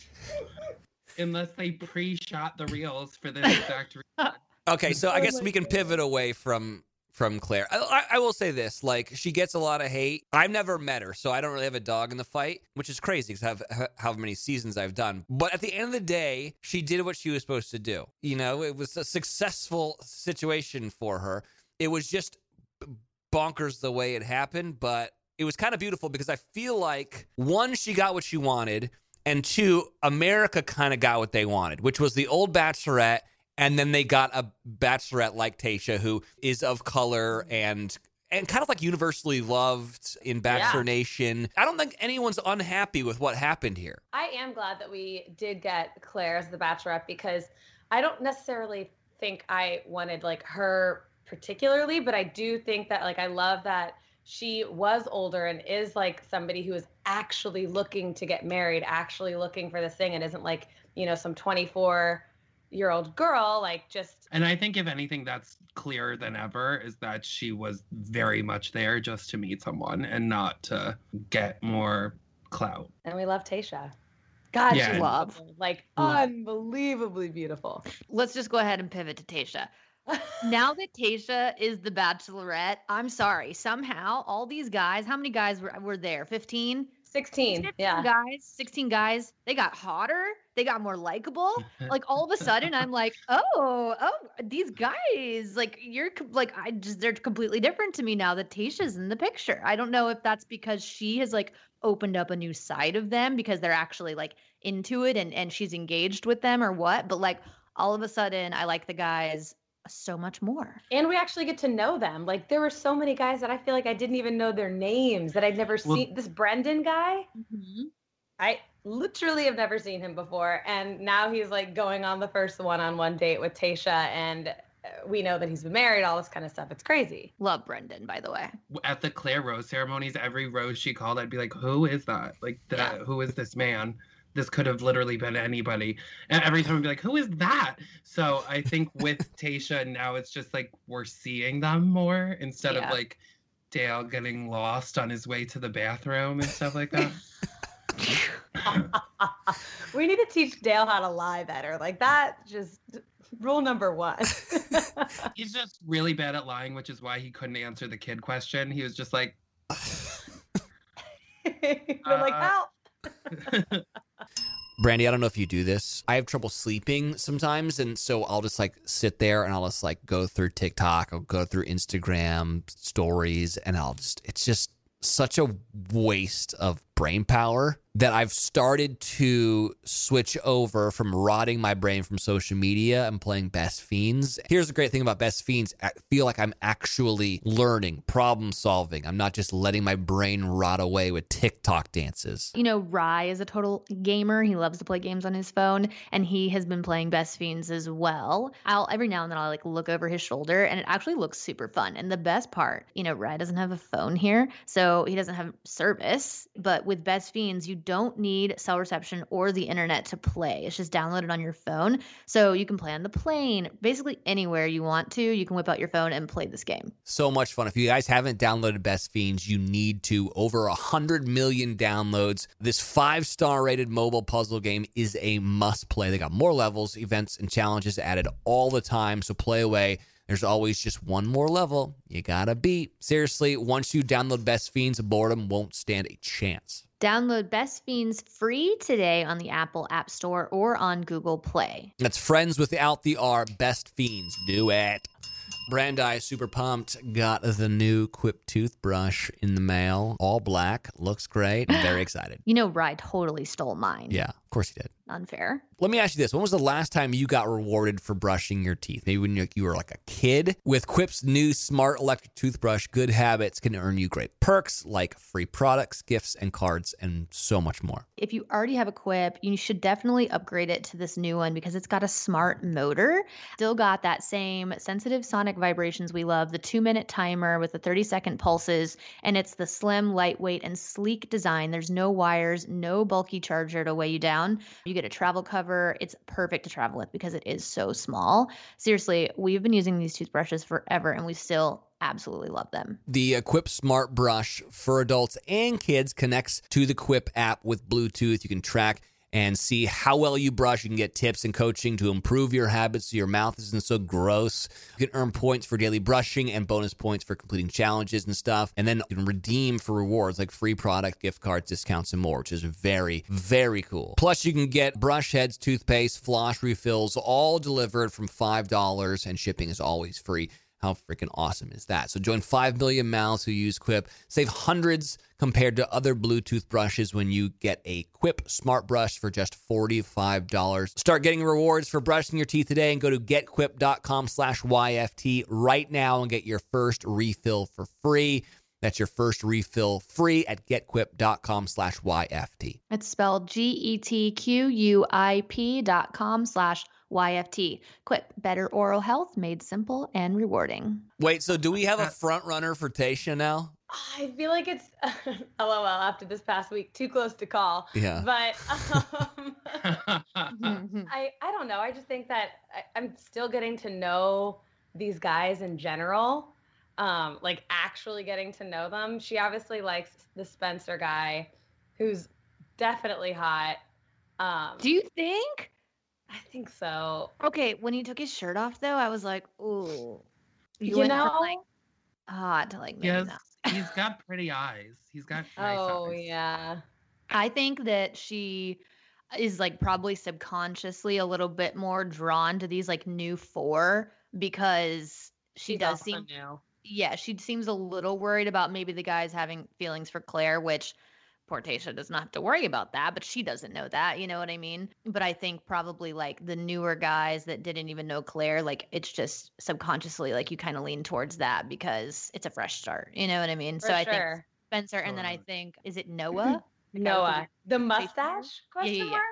Unless they pre-shot the reels for this exact reason. Okay, so I guess we can pivot away from Claire. I will say this, like, she gets a lot of hate. I've never met her, so I don't really have a dog in the fight, which is crazy because I have how many seasons I've done. But at the end of the day, she did what she was supposed to do. It was a successful situation for her. It was just bonkers the way it happened, but it was kind of beautiful because I feel like, one, she got what she wanted, and two, America kind of got what they wanted, which was the old Bachelorette. And then they got a Bachelorette like Tayshia, who is of color and kind of like universally loved in Bachelor Nation. I don't think anyone's unhappy with what happened here. I am glad that we did get Claire as the Bachelorette because I don't necessarily think I wanted like her particularly, but I do think that like I love that she was older and is like somebody who is actually looking to get married, actually looking for this thing, and isn't like, some 24-year-old girl, like just. And I think if anything that's clearer than ever is that she was very much there just to meet someone and not to get more clout. And we love Tayshia. God, Yeah. she's Love. beautiful. Like unbelievably beautiful. Let's just go ahead and pivot to Tayshia. Now that Tayshia is the Bachelorette, I'm sorry. Somehow, all these guys, how many guys were there? 15? 16. Yeah. Guys, 16 guys. They got hotter. They got more likable. Like all of a sudden, I'm like, oh, these guys, like they're completely different to me now that Tayshia's in the picture. I don't know if that's because she has like opened up a new side of them because they're actually like into it and she's engaged with them or what. But like all of a sudden, I like the guys so much more. And we actually get to know them. Like there were so many guys that I feel like I didn't even know their names, that I'd never seen. This Brendan guy, I literally have never seen him before. And now he's like going on the first one-on-one date with Tayshia, and we know that he's been married, all this kind of stuff. It's crazy. Love Brendan, by the way. At the Claire rose ceremonies, every rose she called, I'd be like, who is that? Like, who is this man? This could have literally been anybody. And every time I'd be like, who is that? So I think with Tayshia now it's just like we're seeing them more instead of like Dale getting lost on his way to the bathroom and stuff like that. We need to teach Dale how to lie better. Like that, just rule number one. He's just really bad at lying, which is why he couldn't answer the kid question. He was just like, We're like, help. Brandy, I don't know if you do this. I have trouble sleeping sometimes, and so I'll just like sit there and I'll just like go through TikTok, I'll go through Instagram stories, and it's just such a waste of brain power that I've started to switch over from rotting my brain from social media and playing Best Fiends. Here's the great thing about Best Fiends. I feel like I'm actually learning, problem solving. I'm not just letting my brain rot away with TikTok dances. Rye is a total gamer. He loves to play games on his phone, and he has been playing Best Fiends as well. Every now and then I'll like look over his shoulder, and it actually looks super fun. And the best part, Rye doesn't have a phone here, so he doesn't have service. But with Best Fiends, you don't need cell reception or the internet to play. It's just downloaded on your phone. So you can play on the plane, basically anywhere you want to. You can whip out your phone and play this game. So much fun. If you guys haven't downloaded Best Fiends, you need to. Over 100 million downloads. This 5-star rated mobile puzzle game is a must play. They got more levels, events, and challenges added all the time. So play away. There's always just one more level you gotta beat. Seriously, once you download Best Fiends, boredom won't stand a chance. Download Best Fiends free today on the Apple App Store or on Google Play. That's friends without the R. Best Fiends. Do it. Brandeis, super pumped. Got the new Quip toothbrush in the mail. All black. Looks great. I'm very excited. You know, Rye totally stole mine. Yeah, of course he did. Unfair. Let me ask you this. When was the last time you got rewarded for brushing your teeth? Maybe when you were like a kid? With Quip's new smart electric toothbrush, good habits can earn you great perks like free products, gifts, and cards, and so much more. If you already have a Quip, you should definitely upgrade it to this new one because it's got a smart motor. Still got that same sensitive sonic vibrations we love, the 2-minute timer with the 30-second pulses, and it's the slim, lightweight, and sleek design. There's no wires, no bulky charger to weigh you down. You get a travel cover. It's perfect to travel with because it is so small. Seriously, we've been using these toothbrushes forever and we still absolutely love them. The Quip Smart Brush for adults and kids connects to the Quip app with Bluetooth. You can track and see how well you brush. You can get tips and coaching to improve your habits so your mouth isn't so gross. You can earn points for daily brushing and bonus points for completing challenges and stuff. And then you can redeem for rewards like free product, gift cards, discounts, and more, which is very, very cool. Plus, you can get brush heads, toothpaste, floss refills, all delivered from $5, and shipping is always free. How freaking awesome is that? So join 5 million mouths who use Quip. Save hundreds compared to other Bluetooth brushes when you get a Quip Smart Brush for just $45. Start getting rewards for brushing your teeth today and go to getquip.com/YFT right now and get your first refill for free. That's your first refill free at getquip.com/YFT. It's spelled GETQUIP.com/YFT. Quip, better oral health made simple and rewarding. Wait, so do we have a front runner for Tayshia now? I feel like it's LOL after this past week, too close to call. Yeah. But I don't know. I just think that I'm still getting to know these guys in general. Like actually getting to know them. She obviously likes the Spencer guy, who's definitely hot. Do you think? I think so. Okay, when he took his shirt off, though, I was like, ooh. You went know? from, like, hot to, like, maybe Yes, not. he's got pretty eyes. He's got nice Oh, eyes. yeah. I think that she is, like, probably subconsciously a little bit more drawn to these, like, new four because she She's does also seem... new. Yeah, she seems a little worried about maybe the guys having feelings for Claire, which... Poor Tayshia does not have to worry about that, but she doesn't know that, you know what I mean? But I think probably like the newer guys that didn't even know Claire, like it's just subconsciously like you kind of lean towards that because it's a fresh start, you know what I mean? For so I think sure. Spencer, and then I think, is it Noah? The guy with Noah. The face mustache? Question yeah.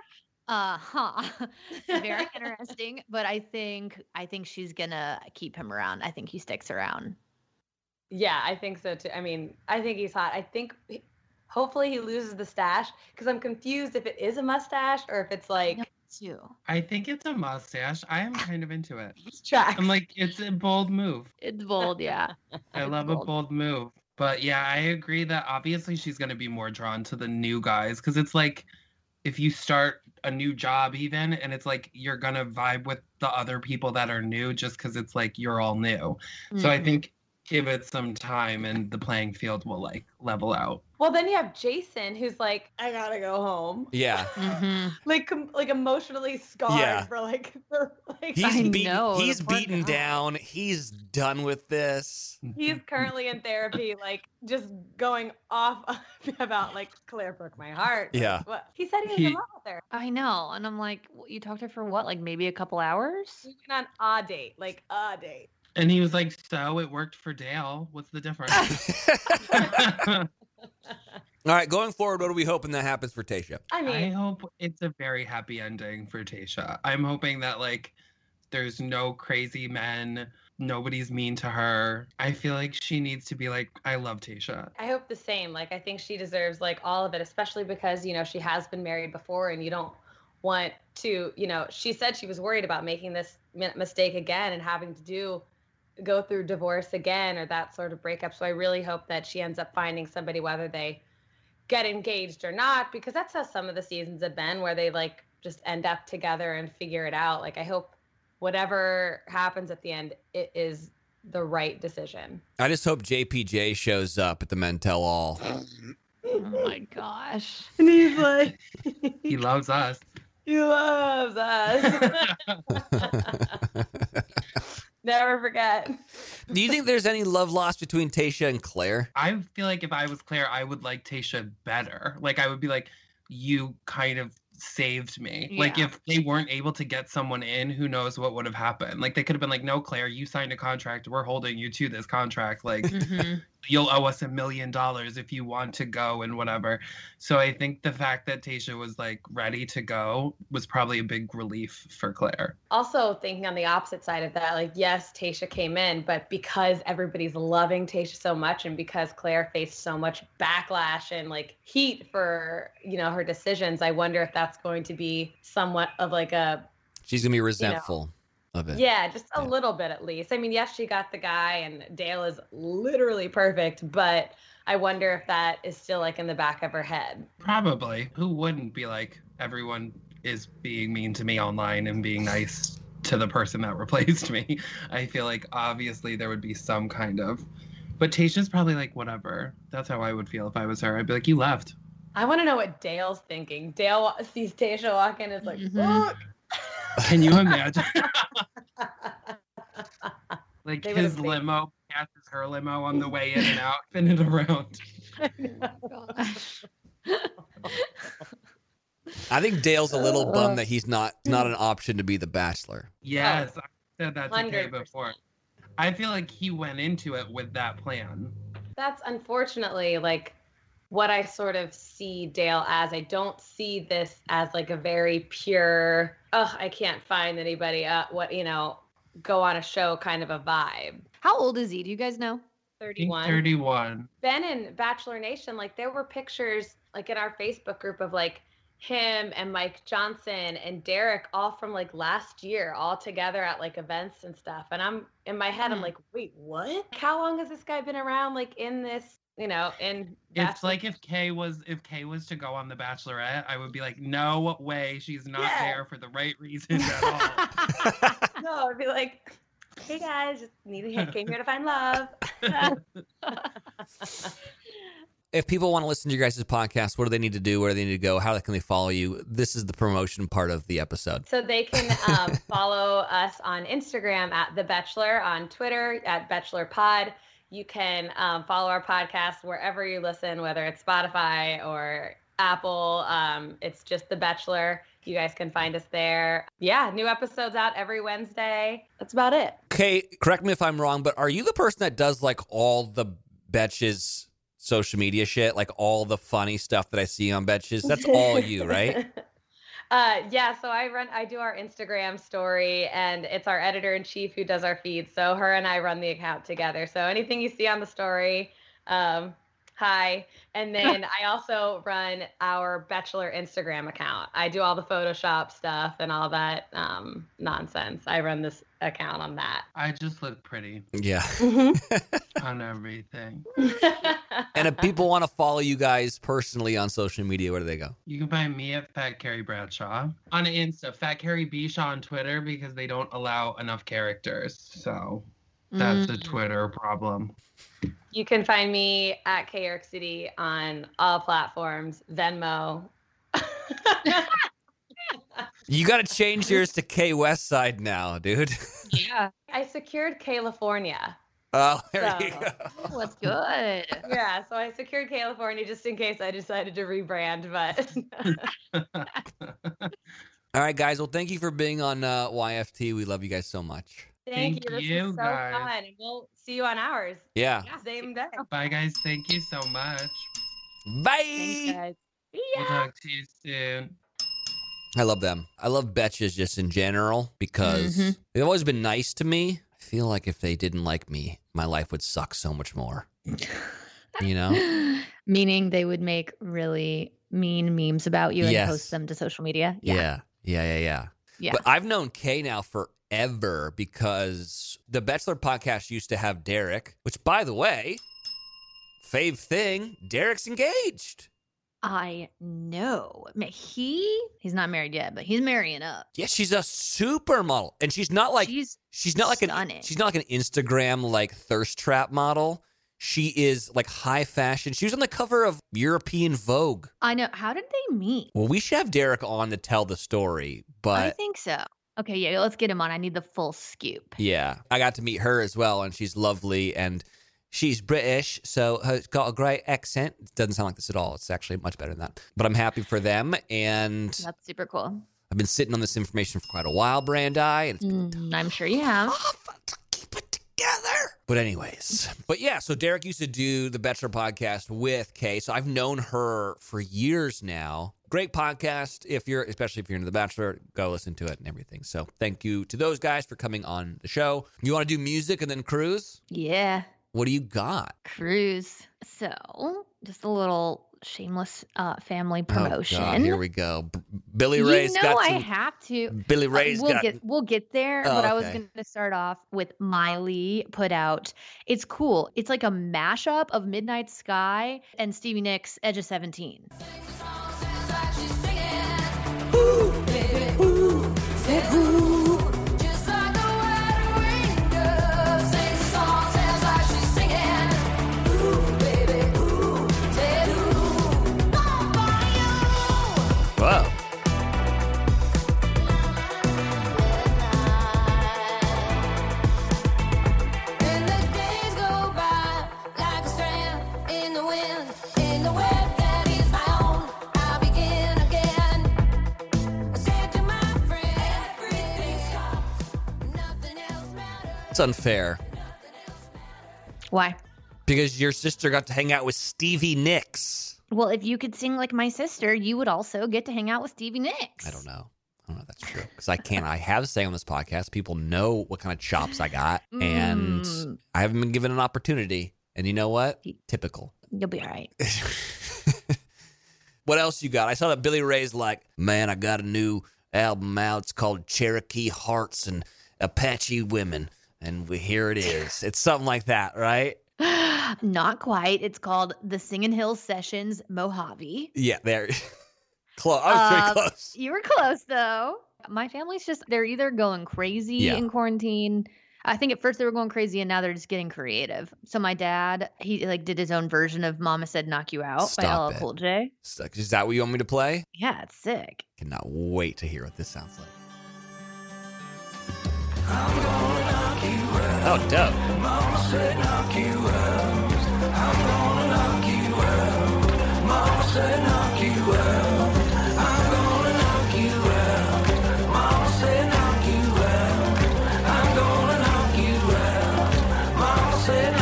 mark? Very interesting. But I think she's gonna keep him around. I think he sticks around. Yeah, I think so too. I mean, I think he's hot. I think hopefully he loses the stash because I'm confused if it is a mustache or if it's like Too. I think it's a mustache. I am kind of into it. tracks. I'm like, it's a bold move. It's bold, yeah. I It's love a bold move. But yeah, I agree that obviously she's going to be more drawn to the new guys because it's like if you start a new job even and it's like you're going to vibe with the other people that are new just because it's like you're all new. So I Mhm. think give it some time and the playing field will like level out. Well, then you have Jason, who's like, I gotta go home. Yeah. Mhm. Like emotionally scarred Yeah. for like He's I beaten, know, the he's poor beaten guy. down. He's done with this. he's currently in therapy, like just going off about like Claire broke my heart. Yeah. What? He said he was He- in love with her. I know. And I'm like, you talked to her for what? Like maybe a couple hours? We went on a date, like a date. And he was like, so it worked for Dale. What's the difference? All right, going forward, what are we hoping that happens for Tayshia? I I mean, hope it's a very happy ending for Tayshia. I'm hoping that like there's no crazy men, nobody's mean to her. I feel like she needs to be like, I love Tayshia. I hope the same. Like I think she deserves like all of it, especially because, you know, she has been married before and you don't want to, you know, she said she was worried about making this mistake again and having to go through divorce again or that sort of breakup. So I really hope that she ends up finding somebody, whether they get engaged or not, because that's how some of the seasons have been, where they like just end up together and figure it out. Like I hope whatever happens at the end, it is the right decision. I just hope JPJ shows up at the Men Tell All. Oh my gosh. And he's like, He loves us. he loves us. Never forget. Do you think there's any love lost between Tayshia and Claire? I feel like if I was Claire, I would like Tayshia better. Like I would be like, you kind of saved me. Like Yeah. if they weren't able to get someone in, who knows what would have happened. Like they could have been like, no, Claire, you signed a contract. We're holding you to this contract. Like you'll owe us $1 million if you want to go and whatever. So I think the fact that Tayshia was like ready to go was probably a big relief for Claire. Also thinking on the opposite side of that, like, yes, Tayshia came in, but because everybody's loving Tayshia so much and because Claire faced so much backlash and like heat for, you know, her decisions, I wonder if that's going to be somewhat of like a, She's going to be resentful of it. yeah, just a little bit at least. I mean, yes, she got the guy and Dale is literally perfect, but I wonder if that is still like in the back of her head. Probably. Who wouldn't be like, everyone is being mean to me online and being nice to the person that replaced me? I feel like obviously there would be some kind of, but Tayshia's probably like, whatever. That's how I would feel if I was her. I'd be like, you left. I want to know what Dale's thinking. Dale sees Tayshia walk in and is like, fuck. Can you imagine? Like They his would've limo passes her limo on the way in and out, spin it around. I think Dale's a little bummed that he's not an option to be the Bachelor. Yes, I said that to Kay 100%. before. I feel like he went into it with that plan. That's unfortunately like what I sort of see Dale as. I don't see this as like a very pure, oh, I can't find anybody, go on a show kind of a vibe. How old is he? Do you guys know? I think 31. 31. Ben and Bachelor Nation, like there were pictures like in our Facebook group of like him and Mike Johnson and Derek all from like last year, all together at like events and stuff. And I'm in my head, I'm like, wait, what? How long has this guy been around like in this, in It's Bachelor- like if Kay was to go on The Bachelorette, I would be like, no way, she's not Yeah. there for the right reasons at all. No, I'd be like, hey guys, just came here to find love. If people want to listen to your guys' podcast, what do they need to do? Where do they need to go? How can they follow you? This is the promotion part of the episode. So they can follow us on Instagram at The Bachelor, on Twitter at Bachelor Pod. You can follow our podcast wherever you listen, whether it's Spotify or Apple. It's just The Bachelor. You guys can find us there. Yeah, new episodes out every Wednesday. That's about it. Okay, correct me if I'm wrong, but are you the person that does like all the Betches social media shit, like all the funny stuff that I see on Betches? That's all you, right? Yeah, so I do our Instagram story, and it's our editor-in-chief who does our feed. So her and I run the account together. So anything you see on the story, hi. And then I also run our Bachelor Instagram account. I do all the Photoshop stuff and all that nonsense. I run this account on that. I just look pretty Yeah. on everything. And if people want to follow you guys personally on social media, where do they go? You can find me at Fat Carrie Bradshaw on Insta, Fat Carrie Bishaw on Twitter, because they don't allow enough characters. So that's a Twitter problem. You can find me at K York City on all platforms, Venmo. You got to change yours to K West Side now, dude. Yeah. I secured California. Oh, there you So- go. Oh, that's good. Yeah, so I secured California just in case I decided to rebrand, but All right, guys. Well, thank you for being on YFT. We love you guys so much. thank Thank you. This you, was so guys. fun. And we'll see you on ours. Yeah. Same day. Bye, guys. Thank you so much. Bye. Thanks, guys. We'll talk to you soon. I love them. I love Betches just in general because they've always been nice to me. I feel like if they didn't like me, my life would suck so much more. You know? Meaning they would make really mean memes about you and Yes. post them to social media. Yeah. Yeah. But I've known Kay now forever because the Bachelor podcast used to have Derek, which, by the way, fave thing, Derek's engaged. I know. He's not married yet, but he's marrying up. Yeah, she's a supermodel, and she's not like She's not like stunning. she's not like an Instagram like thirst trap model. She is like high fashion. She was on the cover of European Vogue. I know. How did they meet? Well, we should have Derek on to tell the story, I but think so. Okay, yeah, let's get him on. I need the full scoop. Yeah. I got to meet her as well, and she's lovely, and she's British, so it's got a great accent. It doesn't sound like this at all. It's actually much better than that. But I'm happy for them, and That's super cool. I've been sitting on this information for quite a while, Brandi, and it's been I'm sure you have. fun to keep it together. But anyways, so Derek used to do the Bachelor podcast with Kay, so I've known her for years now. Great podcast. Especially if you're into The Bachelor, go listen to it and everything. So thank you to those guys for coming on the show. You want to do music and then cruise? Yeah, What do you got? cruise. So, just a little shameless family Oh, God, promotion. here we go. Billy Ray's got I some. have to. Billy Ray's got. We'll get there, Oh, but I was okay. going to start off with Miley put out. It's cool. It's like a mashup of Midnight Sky and Stevie Nicks' Edge of 17. Whoa. It's unfair Why? because your sister got to hang out with Stevie Nicks. Well, if you could sing like my sister, you would also get to hang out with Stevie Nicks. I don't know if that's true because I can't. I have sang on this podcast. People know what kind of chops I got, and I haven't been given an opportunity. And you know what? Typical. You'll be all right. What else you got? I saw that Billy Ray's like, man, I got a new album out. It's called Cherokee Hearts and Apache Women. And here it is. It's something like that, right? Not quite. It's called the Singin' Hills Sessions Mojave. Yeah, there. Close. I was pretty close. You were close, though. My family's they're either going crazy in quarantine. I think at first they were going crazy and now they're just getting creative. So my dad, he did his own version of Mama Said Knock You Out by Stop LL it. Cool J. Is that what you want me to play? Yeah, it's sick. Cannot wait to hear what this sounds like. Oh, dope. Mama said knock you out. I'm gonna knock you out. Mama said knock you out. I'm gonna knock you out. Mama said knock you out. I'm gonna knock you out. Mama said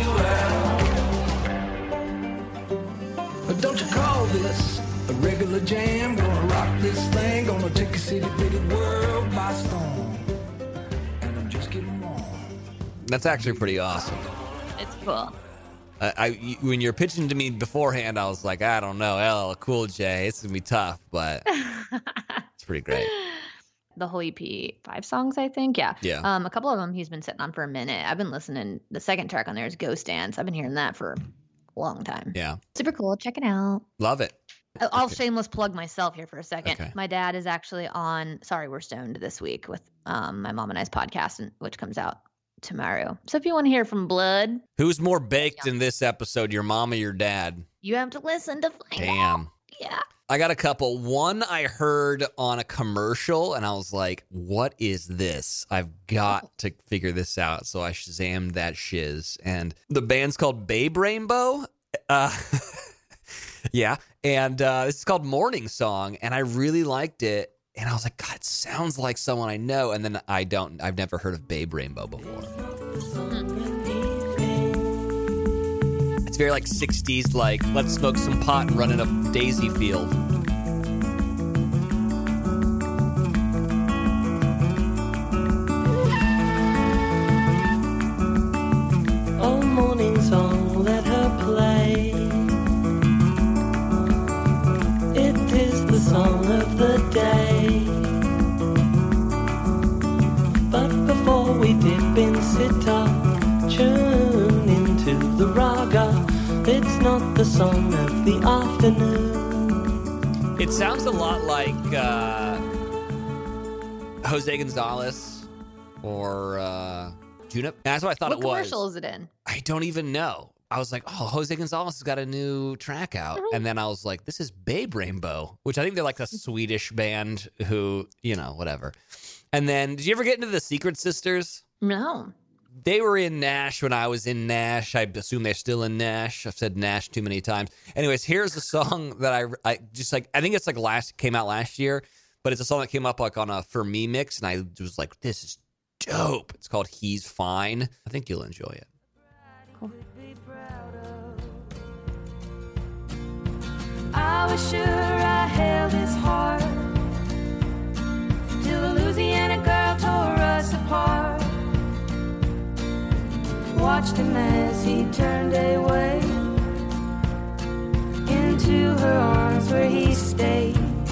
knock you out. But don't you call this a regular jam? Gonna rock this thing, gonna take a city bitty world by storm. And I'm just getting warm. That's actually pretty awesome. It's cool. When you're pitching to me beforehand, I was like, I don't know, LL Cool J, it's gonna be tough, but it's pretty great. The whole EP, 5 songs, I think. Yeah. Yeah. A couple of them he's been sitting on for a minute. I've been listening. The second track on there is Ghost Dance. I've been hearing that for a long time. Yeah, Super cool. Check it out. love it. I'll shameless plug myself here for a second. Okay. My dad is actually on Sorry We're Stoned this week with my mom and I's podcast, which comes out tomorrow. So if you want to hear from Blood, Who's more baked in this episode, your mom or your dad? you have to listen to find out. Damn. Yeah. I got a couple. One I heard on a commercial, and I was like, what is this? I've got to figure this out. So I Shazammed that shiz. And the band's called Babe Rainbow. Yeah. And this is called Morning Song, and I really liked it. And I was like, God, it sounds like someone I know. And then I've never heard of Babe Rainbow before. It's very like 60s, like, let's smoke some pot and run in a daisy field. Oh, morning song, let her play. It is the song of the day. But before we dip in sitar, tune into the raga. It's not the song of the afternoon. It sounds a lot like Jose Gonzalez or Junip. That's what I thought What it was. commercial is it in? I don't even know. I was like, oh, Jose Gonzalez has got a new track out. And then I was like, this is Babe Rainbow, which I think they're like a Swedish band who, whatever. And then, did you ever get into the Secret Sisters? No. They were in Nash when I was in Nash. I assume they're still in Nash. I've said Nash too many times. Anyways, here's a song that I just like. I think it's like came out last year, but it's a song that came up like on a For Me mix, and I was like, this is dope. It's called He's Fine. I think you'll enjoy it. Cool. I was sure I held his heart till the Louisiana girl tore us apart. Watched him as he turned away into her arms where he stayed.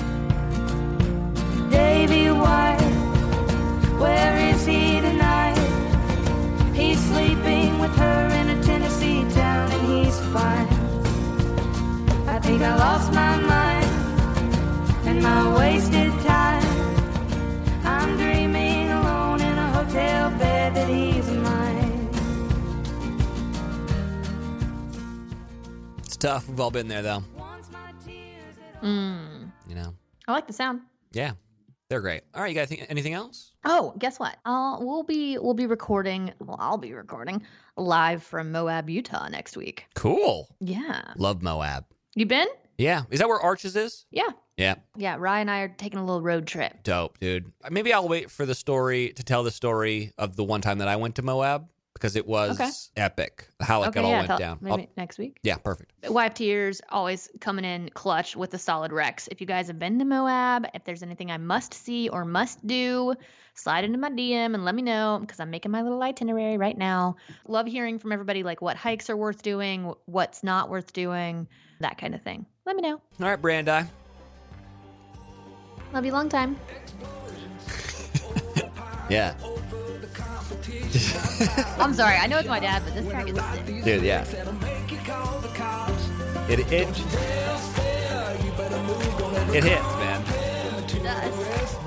Davy White, where is he tonight? He's sleeping with her in a Tennessee town and he's fine. I think I lost my mind and my wasted time. I'm dreaming alone in a hotel bed that he's mine. It's tough. We've all been there, though. I like the sound. Yeah, they're great. All right, you got anything else? Oh, guess what? We'll be recording. Well, I'll be recording live from Moab, Utah next week. Cool. Yeah. Love Moab. You been? Yeah. Is that where Arches is? Yeah. Yeah. Yeah. Ryan and I are taking a little road trip. Dope, dude. Maybe I'll wait for the story to tell the story of the one time that I went to Moab because it was epic. How it all went down. Maybe next week. Yeah, perfect. Wife Tears always coming in clutch with the solid Rex. If you guys have been to Moab, if there's anything I must see or must do, slide into my DM and let me know because I'm making my little itinerary right now. Love hearing from everybody like what hikes are worth doing, what's not worth doing, that kind of thing. Let me know. All right, Brandi. Love you long time. Yeah. I'm sorry. I know it's my dad, but this track is sick. Dude, yeah. It hits, man. It does.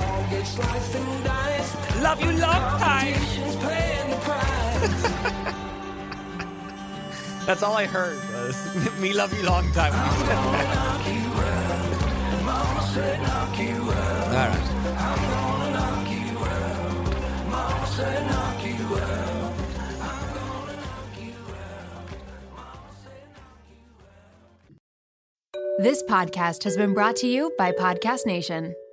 Love you long time. That's all I heard was me love you long time. All right. This podcast has been brought to you by Podcast Nation.